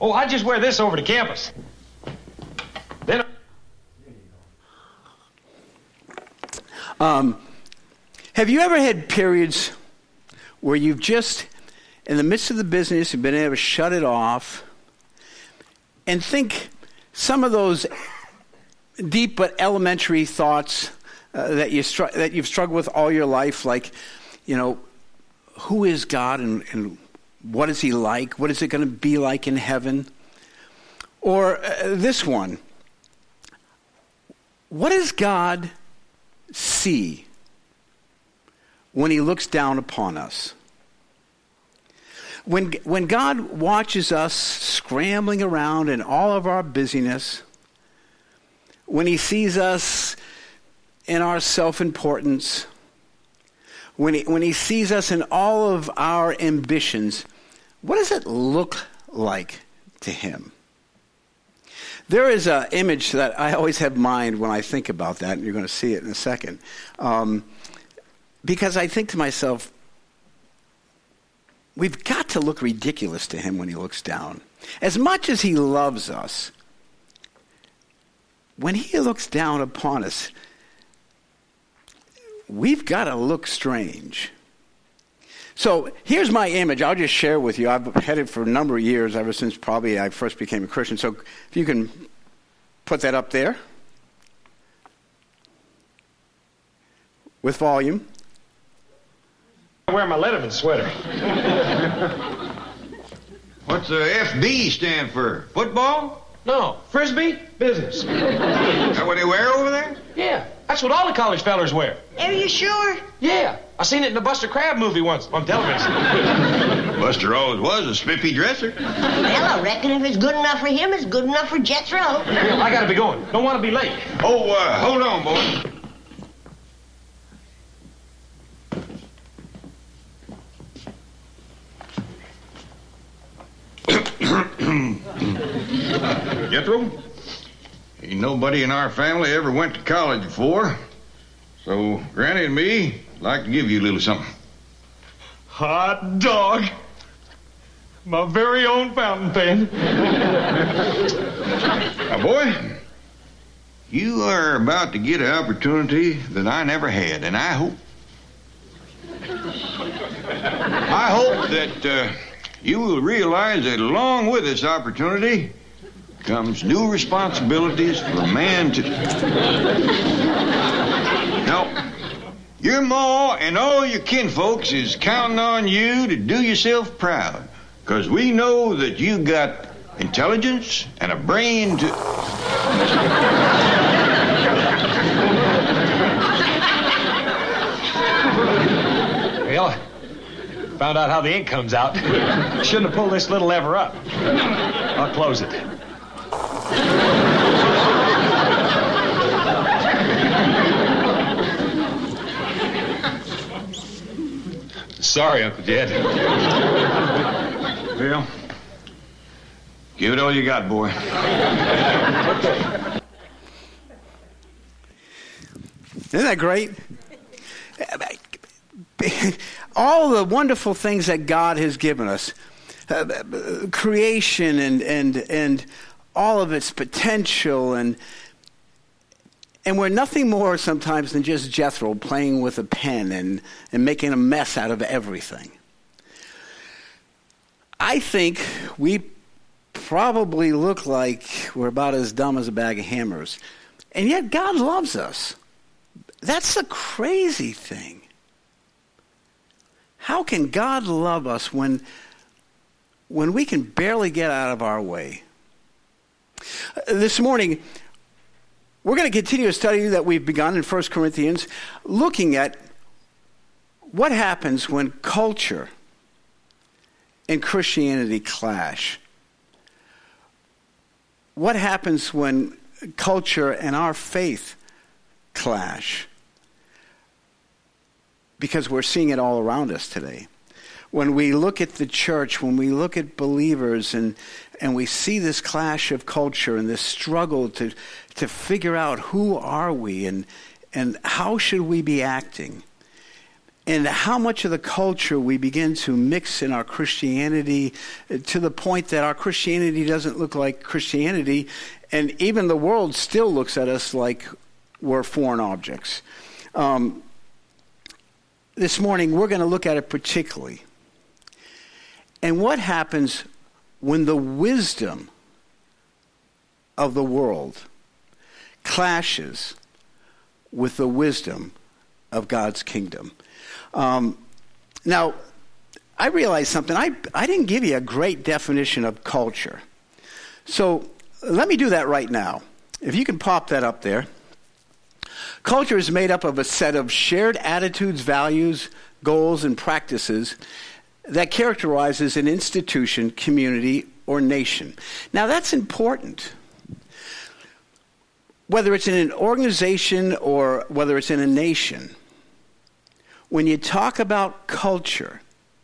Oh, I just wear this over to campus. Then. Have you ever had periods where you've just, in the midst of the business, you've been able to shut it off and think some of those deep but elementary thoughts that you've struggled with all your life, like, you know, who is God and what is he like? What is it going to be like in heaven? Or this one, what does God see when he looks down upon us? When God watches us scrambling around in all of our busyness, when he sees us in our self-importance, when he sees us in all of our ambitions, what does it look like to him? There is an image that I always have in mind when I think about that, and you're going to see it in a second. Because I think to myself, we've got to look ridiculous to him when he looks down. As much as he loves us, when he looks down upon us, we've got to look strange. So here's my image. I'll just share with you. I've had it for a number of years, ever since probably I first became a Christian. So if you can put that up there with volume. I wear my Letterman sweater. What's the FB stand for? Football? No, Frisbee, business. Is that what they wear over there? Yeah, that's what all the college fellers wear. Are you sure? Yeah, I seen it in the Buster Crabbe movie once on television. Buster always was a spiffy dresser. Well, I reckon if it's good enough for him, it's good enough for Jethro. I gotta be going. Don't want to be late. Oh, hold on, boy. Jethro, ain't nobody in our family ever went to college before, so Granny and me like to give you a little something. Hot dog. My very own fountain pen. Now, boy, you are about to get an opportunity that I never had, and I hope that you will realize that along with this opportunity comes new responsibilities for a man to... Now, your ma and all your kinfolks is counting on you to do yourself proud, because we know that you got intelligence and a brain to... Well, found out how the ink comes out. Shouldn't have pulled this little lever up. I'll close it. Sorry, Uncle Jed. Well, give it all you got, boy. Isn't that great? All the wonderful things that God has given us, creation and all of its potential, and we're nothing more sometimes than just Jethro playing with a pen and making a mess out of everything. I think we probably look like we're about as dumb as a bag of hammers, and yet God loves us. That's the crazy thing. How can God love us when we can barely get out of our way? This morning, we're going to continue a study that we've begun in 1 Corinthians, looking at what happens when culture and Christianity clash. What happens when culture and our faith clash? Because we're seeing it all around us today. When we look at the church, when we look at believers, and we see this clash of culture and this struggle to figure out who are we and how should we be acting. and how much of the culture we begin to mix in our Christianity to the point that our Christianity doesn't look like Christianity, and even the world still looks at us like we're foreign objects. This morning, we're going to look at it particularly. And what happens when the wisdom of the world clashes with the wisdom of God's kingdom? Now, I realized something. I didn't give you a great definition of culture. So let me do that right now. If you can pop that up there. Culture is made up of a set of shared attitudes, values, goals, and practices that characterizes an institution, community, or nation. Now, that's important. Whether it's in an organization or whether it's in a nation, when you talk about culture,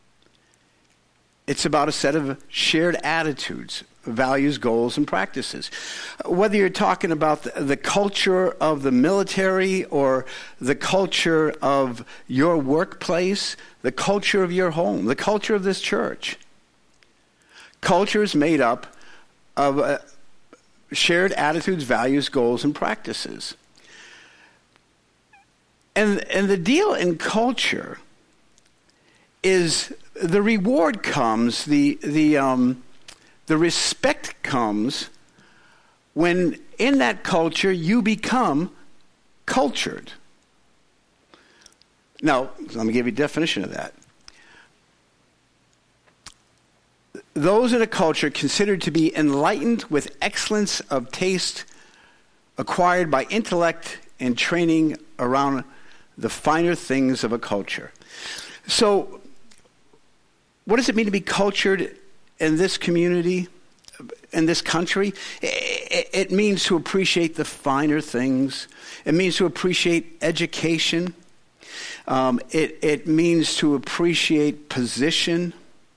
it's about a set of shared attitudes, values, goals, and practices. Whether you're talking about the culture of the military or the culture of your workplace, the culture of your home, the culture of this church. Culture is made up of shared attitudes, values, goals, and practices. And the deal in culture is the reward comes, the respect comes when in that culture you become cultured. Now, let me give you a definition of that. Those in a culture considered to be enlightened with excellence of taste acquired by intellect and training around the finer things of a culture. So, what does it mean to be cultured in this community, in this country? It means to appreciate the finer things. It means to appreciate education. It means to appreciate position.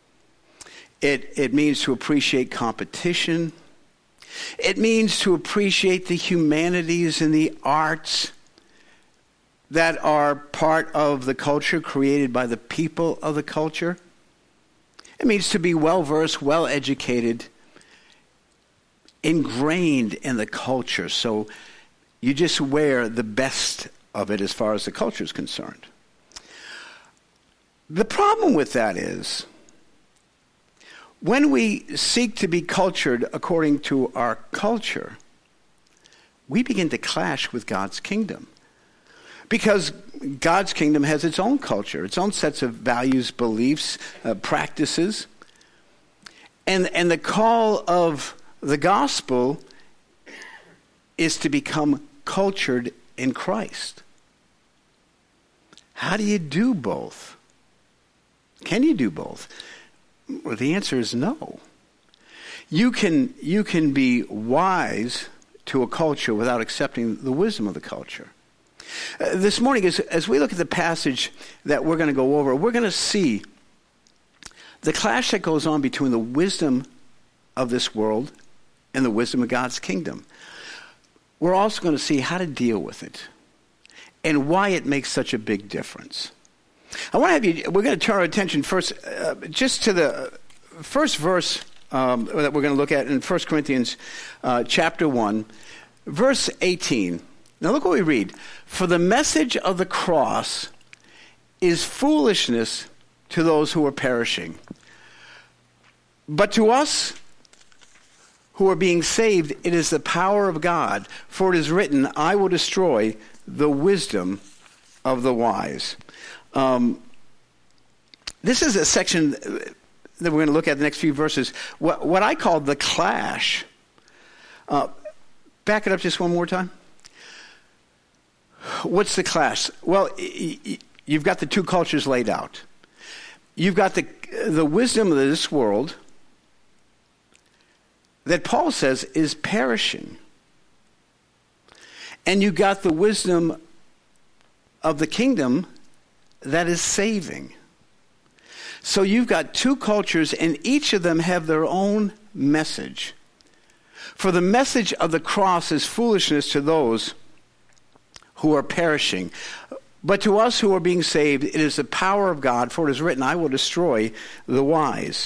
It means to appreciate competition. It means to appreciate the humanities and the arts that are part of the culture created by the people of the culture. It means to be well-versed, well-educated, ingrained in the culture. So you just wear the best of it as far as the culture is concerned. The problem with that is when we seek to be cultured according to our culture, we begin to clash with God's kingdom. Because God's kingdom has its own culture, its own sets of values, beliefs, practices. And the call of the gospel is to become cultured in Christ. How do you do both? Can you do both? Well, the answer is no. You can be wise to a culture without accepting the wisdom of the culture. This morning, as we look at the passage that we're going to go over, we're going to see the clash that goes on between the wisdom of this world and the wisdom of God's kingdom. We're also going to see how to deal with it and why it makes such a big difference. We're going to turn our attention first just to the first verse that we're going to look at in 1 Corinthians chapter 1, verse 18. Now look what we read. For the message of the cross is foolishness to those who are perishing. But to us who are being saved, it is the power of God. For it is written, I will destroy the wisdom of the wise. This is a section that we're going to look at the next few verses. What I call the clash. Back it up just one more time. What's the clash? Well, you've got the two cultures laid out. You've got the wisdom of this world that Paul says is perishing. And you've got the wisdom of the kingdom that is saving. So you've got two cultures, and each of them have their own message. For the message of the cross is foolishness to those who are perishing. But to us who are being saved, it is the power of God, for it is written, I will destroy the wise.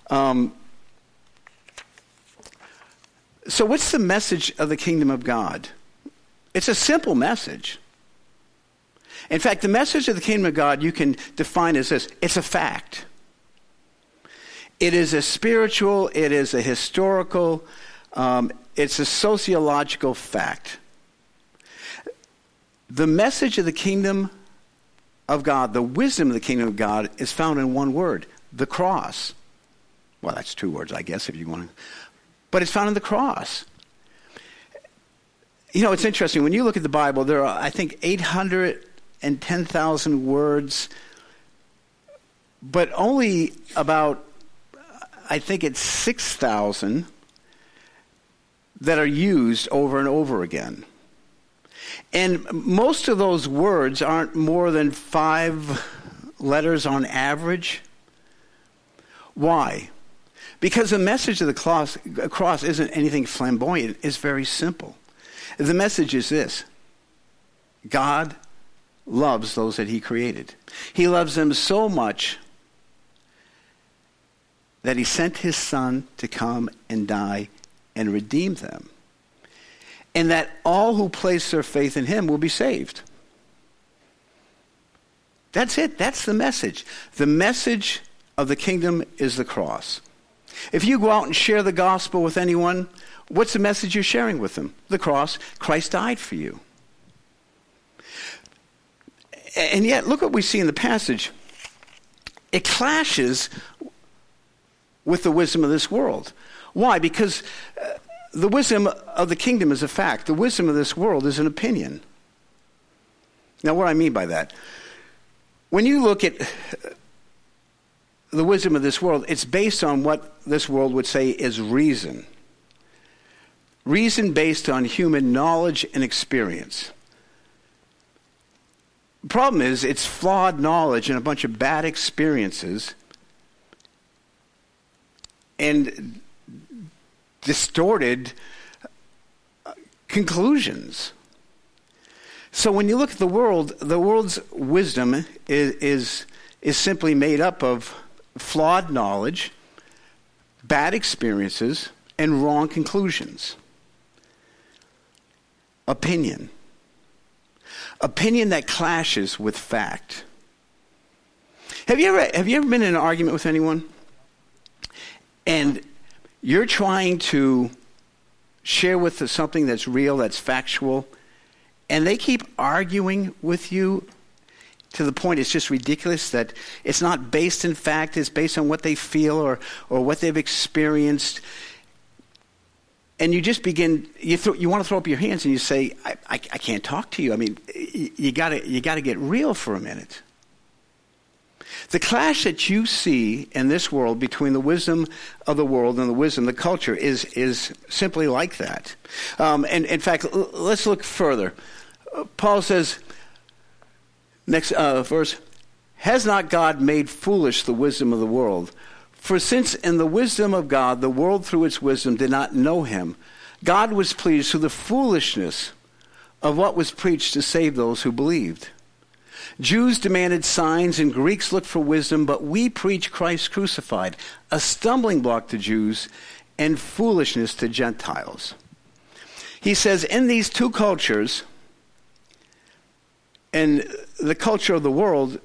So what's the message of the kingdom of God? It's a simple message. In fact, the message of the kingdom of God you can define as this. It's a fact. It is a spiritual, it is a historical, it's a sociological fact. The message of the kingdom of God, the wisdom of the kingdom of God, is found in one word, the cross. Well, that's two words, I guess, if you want to. But it's found in the cross. You know, it's interesting. When you look at the Bible, there are, I think, 810,000 words, but only about, I think it's 6,000 that are used over and over again. And most of those words aren't more than 5 letters on average. Why? Because the message of the cross isn't anything flamboyant. It's very simple. The message is this. God loves those that he created. He loves them so much that he sent his son to come and die and redeem them. And that all who place their faith in him will be saved. That's it. That's the message. The message of the kingdom is the cross. If you go out and share the gospel with anyone, what's the message you're sharing with them? The cross. Christ died for you. And yet, look what we see in the passage. It clashes with the wisdom of this world. Why? Because the wisdom of the kingdom is a fact. The wisdom of this world is an opinion. Now, what do I mean by that? When you look at the wisdom of this world, it's based on what this world would say is reason. Reason based on human knowledge and experience. The problem is it's flawed knowledge and a bunch of bad experiences and distorted conclusions. So when you look at the world's wisdom is simply made up of flawed knowledge, bad experiences, and wrong conclusions. Opinion. Opinion that clashes with fact. Have you ever been in an argument with anyone and you're trying to share with them something that's real, that's factual, and they keep arguing with you to the point it's just ridiculous, that it's not based in fact, it's based on what they feel or what they've experienced. And you just begin, you want to throw up your hands and you say, I can't talk to you. I mean, you got to get real for a minute. The clash that you see in this world between the wisdom of the world and the wisdom of the culture is simply like that. And in fact, let's look further. Paul says, next verse, has not God made foolish the wisdom of the world? For since in the wisdom of God, the world through its wisdom did not know him, God was pleased through the foolishness of what was preached to save those who believed. Jews demanded signs and Greeks looked for wisdom, but we preach Christ crucified, a stumbling block to Jews and foolishness to Gentiles. He says in these two cultures, in the culture of the world,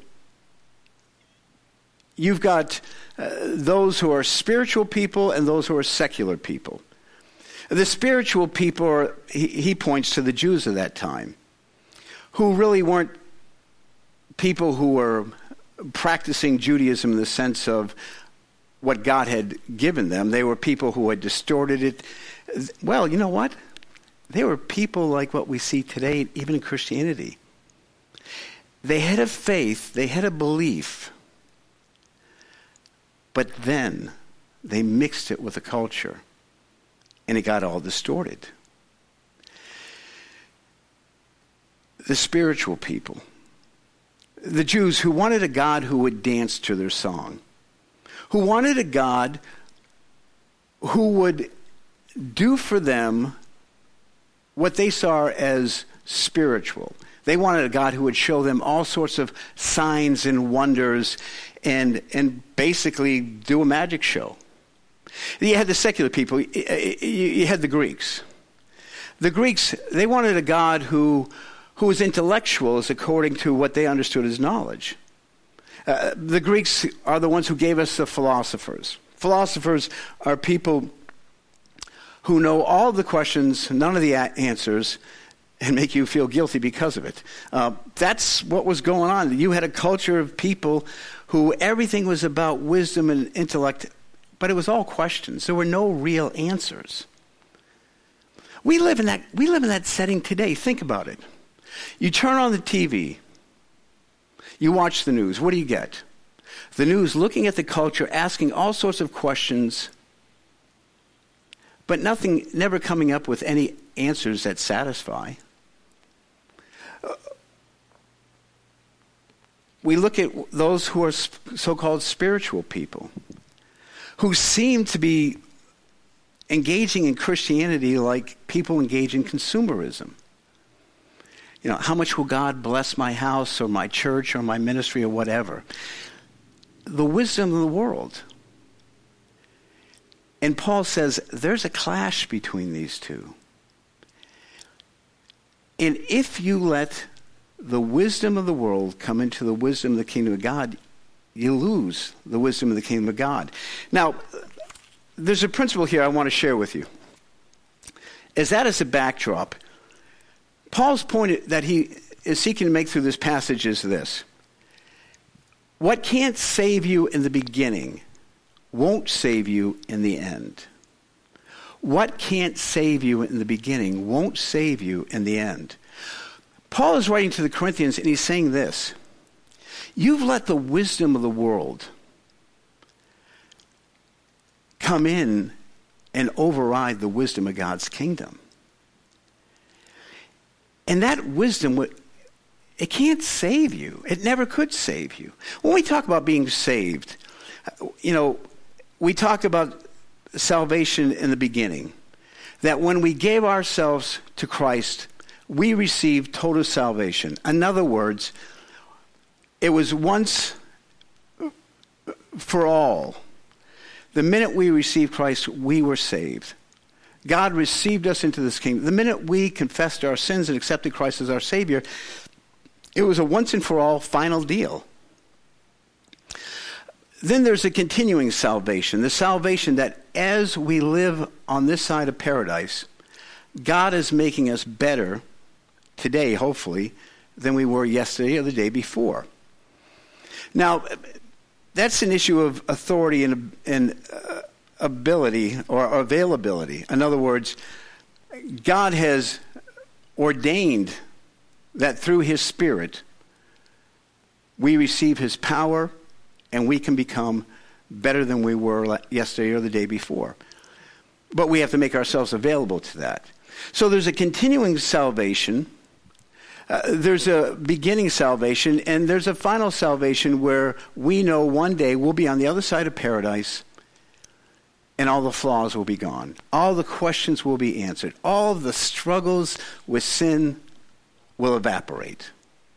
you've got those who are spiritual people and those who are secular people. The spiritual people are, he points to the Jews of that time, who really weren't people who were practicing Judaism in the sense of what God had given them. They were people who had distorted it. Well, you know what? They were people like what we see today, even in Christianity. They had a faith, they had a belief, but then they mixed it with a culture, and it got all distorted. The spiritual people, the Jews who wanted a God who would dance to their song, who wanted a God who would do for them what they saw as spiritual. They wanted a God who would show them all sorts of signs and wonders and basically do a magic show. You had the secular people. You had the Greeks. The Greeks, they wanted a God who was intellectual as according to what they understood as knowledge. The Greeks are the ones who gave us the philosophers. Philosophers are people who know all the questions, none of the answers, and make you feel guilty because of it. That's what was going on. You had a culture of people who everything was about wisdom and intellect, but it was all questions. There were no real answers. We live in that setting today. Think about it. You turn on the TV. You watch the news. What do you get? The news looking at the culture, asking all sorts of questions, but never coming up with any answers that satisfy. We look at those who are so-called spiritual people, who seem to be engaging in Christianity like people engage in consumerism. You know, how much will God bless my house or my church or my ministry or whatever? The wisdom of the world. And Paul says there's a clash between these two. And if you let the wisdom of the world come into the wisdom of the kingdom of God, you lose the wisdom of the kingdom of God. Now, there's a principle here I want to share with you. As that is a backdrop, Paul's point that he is seeking to make through this passage is this. What can't save you in the beginning won't save you in the end. What can't save you in the beginning won't save you in the end. Paul is writing to the Corinthians and he's saying this. You've let the wisdom of the world come in and override the wisdom of God's kingdom. And that wisdom, it can't save you. It never could save you. When we talk about being saved, you know, we talk about salvation in the beginning. That when we gave ourselves to Christ, we received total salvation. In other words, it was once for all. The minute we received Christ, we were saved. God received us into this kingdom. The minute we confessed our sins and accepted Christ as our Savior, it was a once and for all final deal. Then there's a continuing salvation, the salvation that as we live on this side of paradise, God is making us better today, hopefully, than we were yesterday or the day before. Now, that's an issue of authority and ability or availability. In other words, God has ordained that through his Spirit, we receive his power and we can become better than we were yesterday or the day before. But we have to make ourselves available to that. So there's a continuing salvation, there's a beginning salvation, and there's a final salvation where we know one day we'll be on the other side of paradise and all the flaws will be gone. All the questions will be answered. All the struggles with sin will evaporate.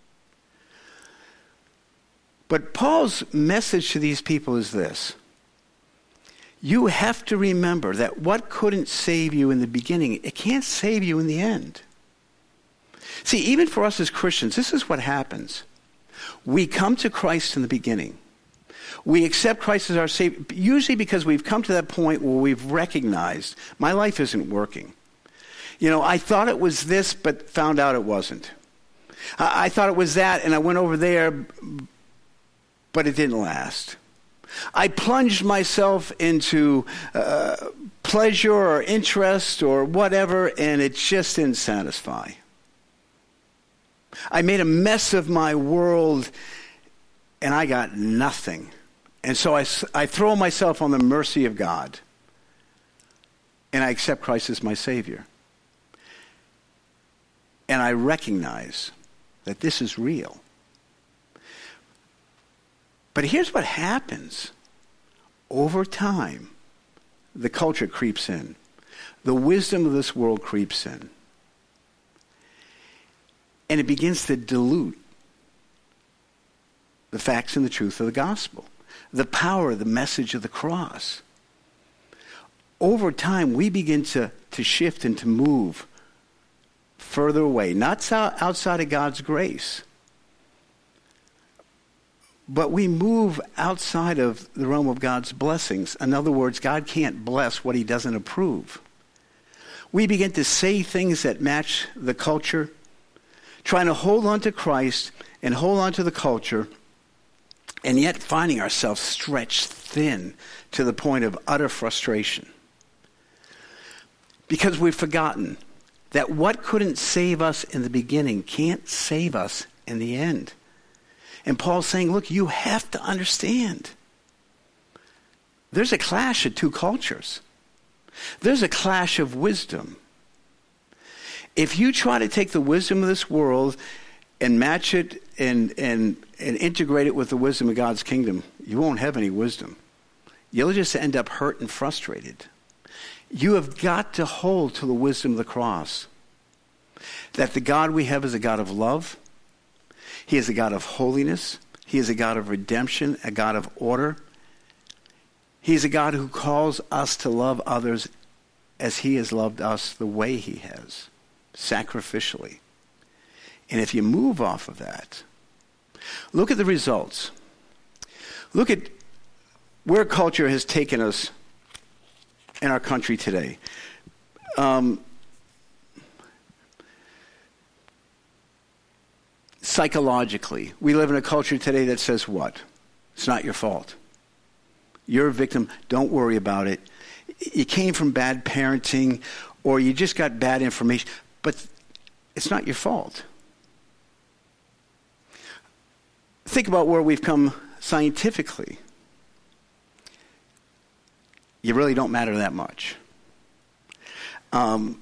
But Paul's message to these people is this. You have to remember that what couldn't save you in the beginning, it can't save you in the end. See, even for us as Christians, this is what happens. We come to Christ in the beginning. We accept Christ as our Savior, usually because we've come to that point where we've recognized my life isn't working. You know, I thought it was this, but found out it wasn't. I thought it was that, and I went over there, but it didn't last. I plunged myself into pleasure or interest or whatever, and it just didn't satisfy. I made a mess of my world, and I got nothing. And so I throw myself on the mercy of God, and I accept Christ as my Savior. And I recognize that this is real. But here's what happens. Over time, the culture creeps in. The wisdom of this world creeps in. And it begins to dilute the facts and the truth of the gospel, the power, the message of the cross. Over time, we begin to shift and to move further away, not outside of God's grace, but we move outside of the realm of God's blessings. In other words, God can't bless what he doesn't approve. We begin to say things that match the culture, trying to hold on to Christ and hold on to the culture, and yet finding ourselves stretched thin to the point of utter frustration. Because we've forgotten that what couldn't save us in the beginning can't save us in the end. And Paul's saying, look, you have to understand. There's a clash of two cultures. There's a clash of wisdom. If you try to take the wisdom of this world and match it and integrate it with the wisdom of God's kingdom, you won't have any wisdom. You'll just end up hurt and frustrated. You have got to hold to the wisdom of the cross. That the God we have is a God of love. He is a God of holiness. He is a God of redemption, a God of order. He is a God who calls us to love others as he has loved us the way he has, sacrificially. And if you move off of that, look at the results. Look at where culture has taken us in our country today. Psychologically, we live in a culture today that says what? It's not your fault. You're a victim. Don't worry about it. You came from bad parenting, or you just got bad information, but it's not your fault. Think about where we've come scientifically. You really don't matter that much. Because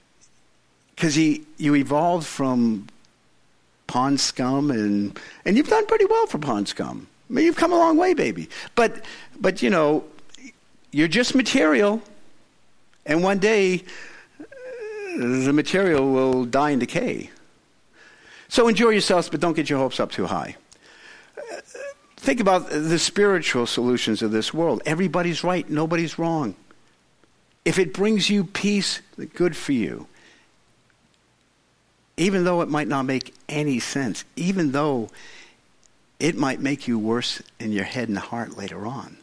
you evolved from pond scum, and you've done pretty well for pond scum. I mean, you've come a long way, baby. But you know, you're just material, and one day the material will die and decay. So enjoy yourselves, but don't get your hopes up too high. Think about the spiritual solutions of this world. Everybody's right. Nobody's wrong. If it brings you peace, good for you. Even though it might not make any sense. Even though it might make you worse in your head and heart later on.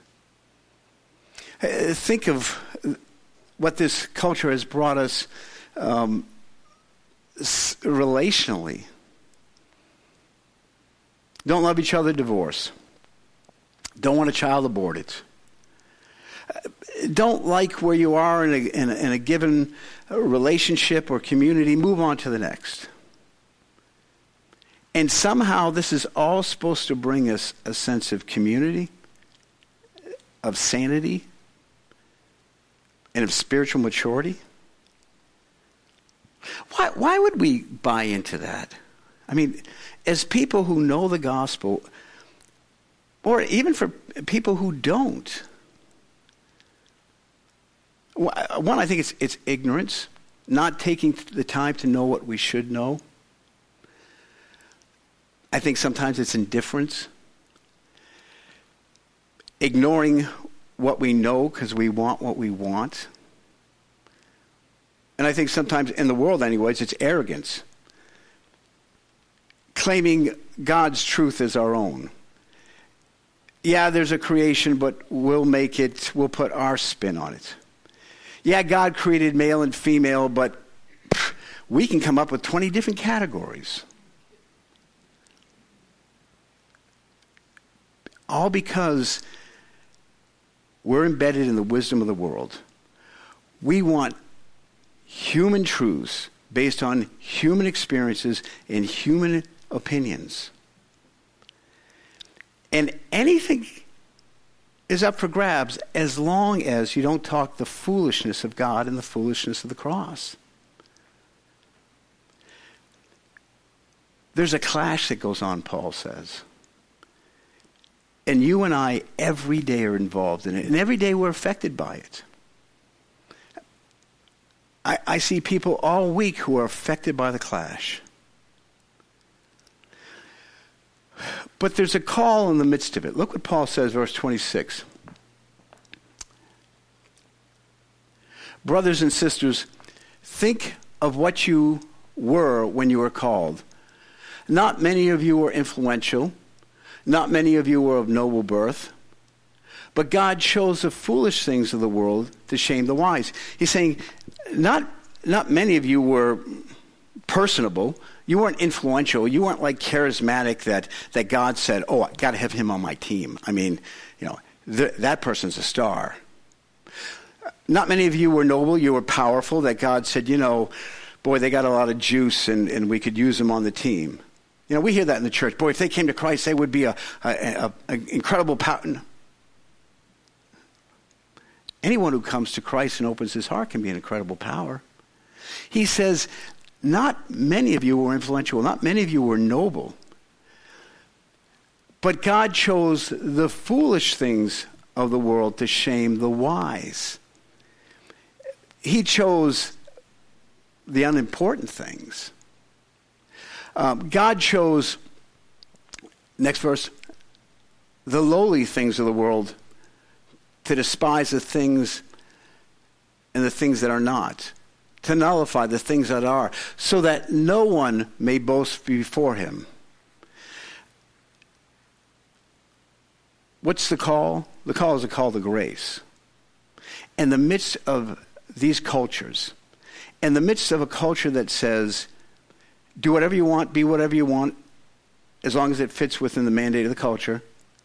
Think of what this culture has brought us relationally. Don't love each other, divorce. Don't want a child aborted. Don't like where you are in a given relationship or community, move on to the next. And somehow this is all supposed to bring us a sense of community, of sanity, and of spiritual maturity. Why would we buy into that? I mean, as people who know the gospel, or even for people who don't, one, I think it's ignorance, not taking the time to know what we should know. I think sometimes it's indifference, ignoring what we know because we want what we want. And I think sometimes, in the world anyways, it's arrogance, claiming God's truth as our own. Yeah, there's a creation, but we'll put our spin on it. Yeah, God created male and female, but we can come up with 20 different categories. All because we're embedded in the wisdom of the world. We want human truths based on human experiences and human opinions. And anything is up for grabs as long as you don't talk the foolishness of God and the foolishness of the cross. There's a clash that goes on, Paul says. And you and I every day are involved in it. And every day we're affected by it. I see people all week who are affected by the clash. But there's a call in the midst of it. Look what Paul says, verse 26. Brothers and sisters, think of what you were when you were called. Not many of you were influential. Not many of you were of noble birth. But God chose the foolish things of the world to shame the wise. He's saying, not many of you were personable. You weren't influential. You weren't like charismatic that God said, oh, I got to have him on my team. I mean, that person's a star. Not many of you were noble. You were powerful, that God said, boy, they got a lot of juice and we could use them on the team. We hear that in the church. Boy, if they came to Christ, they would be an incredible power. Anyone who comes to Christ and opens his heart can be an incredible power. He says, not many of you were influential. Not many of you were noble. But God chose the foolish things of the world to shame the wise. He chose the unimportant things. God chose, next verse, the lowly things of the world to despise the things and the things that are not, to nullify the things that are, so that no one may boast before him. What's the call? The call is a call to grace. In the midst of these cultures, in the midst of a culture that says, do whatever you want, be whatever you want, as long as it fits within the mandate of the culture,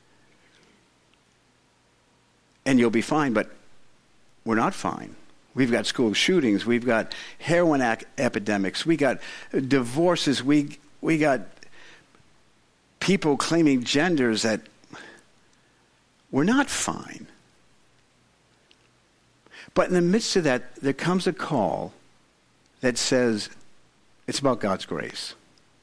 and you'll be fine, but we're not fine. We've got school shootings. We've got heroin epidemics. We got divorces. We got people claiming genders that we're not fine. But in the midst of that, there comes a call that says it's about God's grace.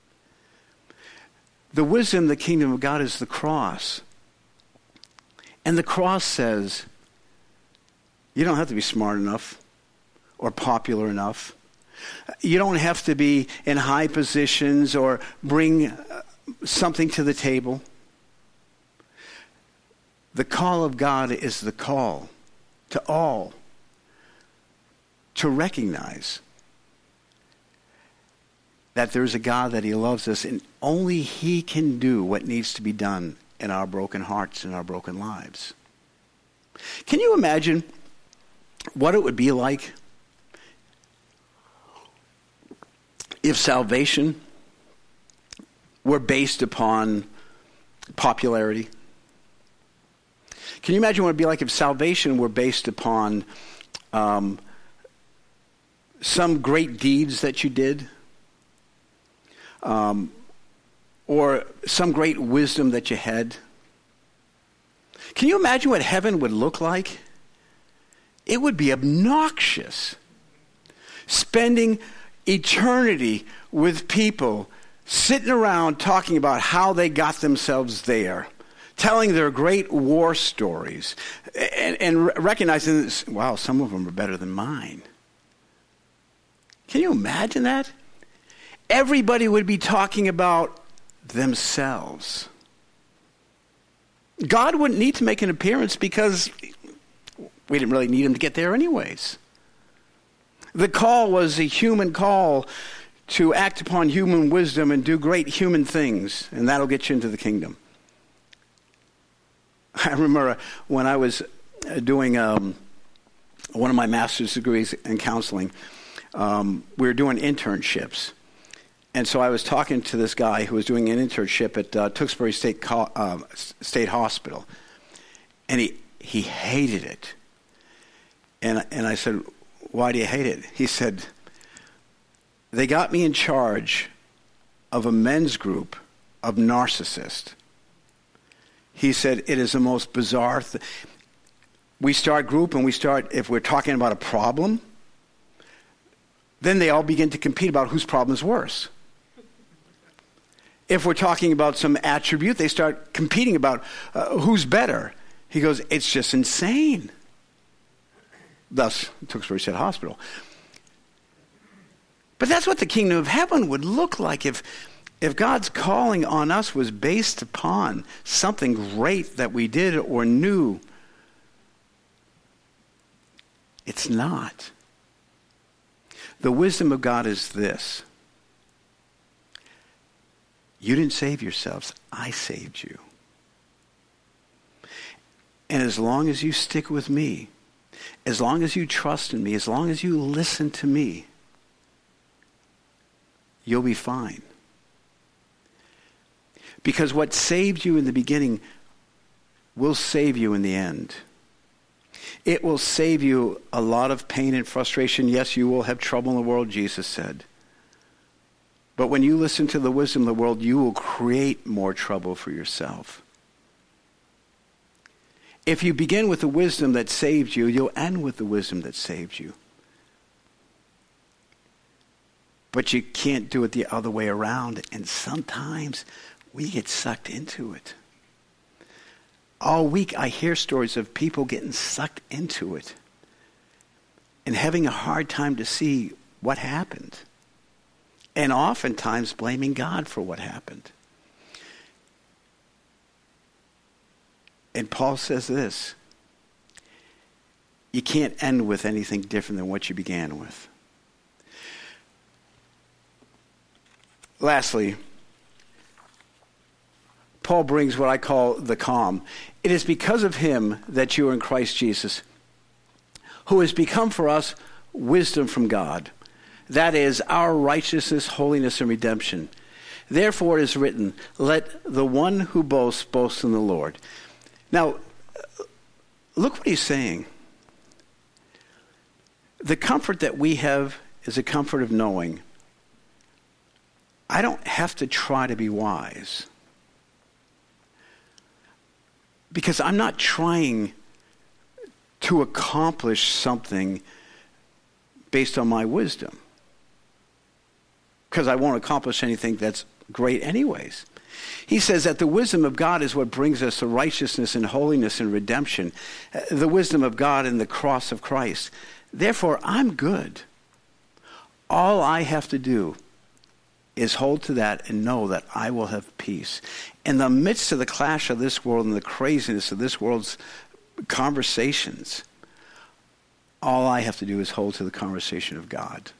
The wisdom of the kingdom of God is the cross. And the cross says, you don't have to be smart enough or popular enough. You don't have to be in high positions or bring something to the table. The call of God is the call to all to recognize that there's a God, that he loves us, and only he can do what needs to be done in our broken hearts and our broken lives. Can you imagine what it would be like if salvation were based upon popularity? Can you imagine what it would be like if salvation were based upon some great deeds that you did? Or some great wisdom that you had? Can you imagine what heaven would look like? It would be obnoxious. Spending eternity with people sitting around talking about how they got themselves there, telling their great war stories, and recognizing that, wow, some of them are better than mine. Can you imagine that? Everybody would be talking about themselves. God wouldn't need to make an appearance because we didn't really need him to get there anyways. The call was a human call to act upon human wisdom and do great human things, and that'll get you into the kingdom. I remember when I was doing one of my master's degrees in counseling, we were doing internships. And so I was talking to this guy who was doing an internship at Tewksbury State Hospital, and he hated it. And I said, why do you hate it? He said, they got me in charge of a men's group of narcissists. He said, it is the most bizarre thing. We start group and if we're talking about a problem, then they all begin to compete about whose problem is worse. If we're talking about some attribute, they start competing about who's better. He goes, it's just insane. Thus, Tewksbury State Hospital. But that's what the kingdom of heaven would look like if If God's calling on us was based upon something great that we did or knew, it's not. The wisdom of God is this. You didn't save yourselves. I saved you. And as long as you stick with me, as long as you trust in me, as long as you listen to me, you'll be fine. Because what saved you in the beginning will save you in the end. It will save you a lot of pain and frustration. Yes, you will have trouble in the world, Jesus said. But when you listen to the wisdom of the world, you will create more trouble for yourself. If you begin with the wisdom that saved you, you'll end with the wisdom that saved you. But you can't do it the other way around. And sometimes we get sucked into it. All week I hear stories of people getting sucked into it and having a hard time to see what happened. And oftentimes blaming God for what happened. And Paul says this: you can't end with anything different than what you began with. Lastly, Paul brings what I call the calm. It is because of him that you are in Christ Jesus, who has become for us wisdom from God. That is our righteousness, holiness, and redemption. Therefore it is written, let the one who boasts, boast in the Lord. Now, look what he's saying. The comfort that we have is a comfort of knowing I don't have to try to be wise. Because I'm not trying to accomplish something based on my wisdom. Because I won't accomplish anything that's great anyways. He says that the wisdom of God is what brings us to righteousness and holiness and redemption. The wisdom of God in the cross of Christ. Therefore, I'm good. All I have to do is hold to that and know that I will have peace. In the midst of the clash of this world and the craziness of this world's conversations, all I have to do is hold to the conversation of God.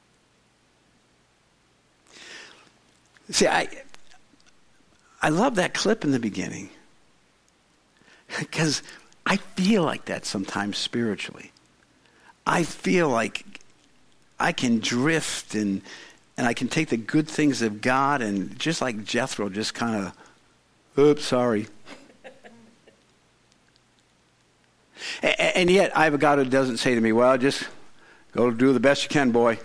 See, I love that clip in the beginning because I feel like that sometimes spiritually. I feel like I can drift and I can take the good things of God and just like Jethro, just kind of, oops, sorry. And yet I have a God who doesn't say to me, well, just go do the best you can, boy.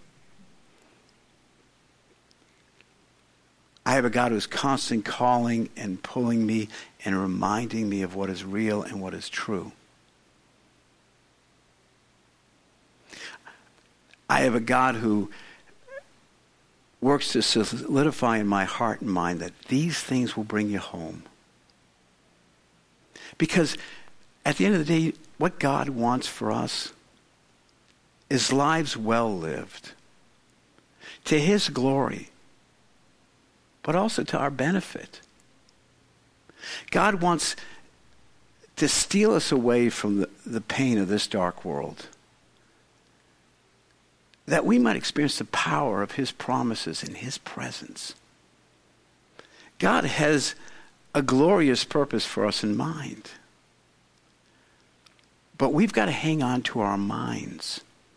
I have a God who is constantly calling and pulling me and reminding me of what is real and what is true. I have a God who works to solidify in my heart and mind that these things will bring you home. Because at the end of the day, what God wants for us is lives well lived to his glory, but also to our benefit. God wants to steal us away from the pain of this dark world, that we might experience the power of his promises in his presence. God has a glorious purpose for us in mind. But we've got to hang on to our minds.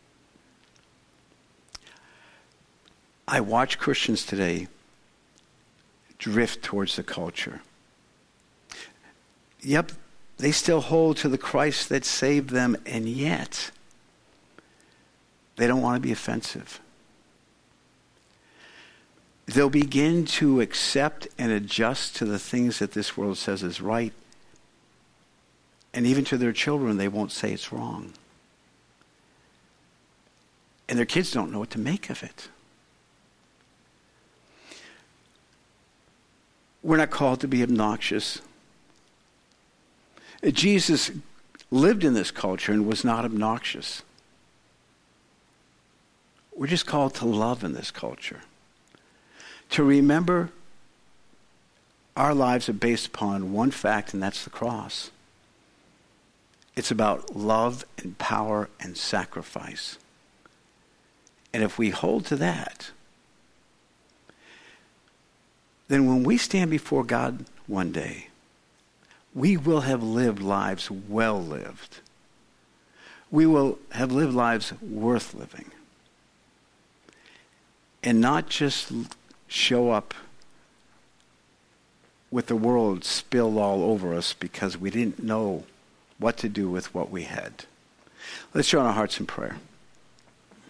I watch Christians today drift towards the culture. Yep, they still hold to the Christ that saved them, and yet they don't want to be offensive. They'll begin to accept and adjust to the things that this world says is right. And even to their children, they won't say it's wrong. And their kids don't know what to make of it. We're not called to be obnoxious. Jesus lived in this culture and was not obnoxious. We're just called to love in this culture, to remember our lives are based upon one fact, and that's the cross. It's about love and power and sacrifice. And if we hold to that, then when we stand before God one day, we will have lived lives well lived. We will have lived lives worth living. And not just show up with the world spilled all over us because we didn't know what to do with what we had. Let's join our hearts in prayer.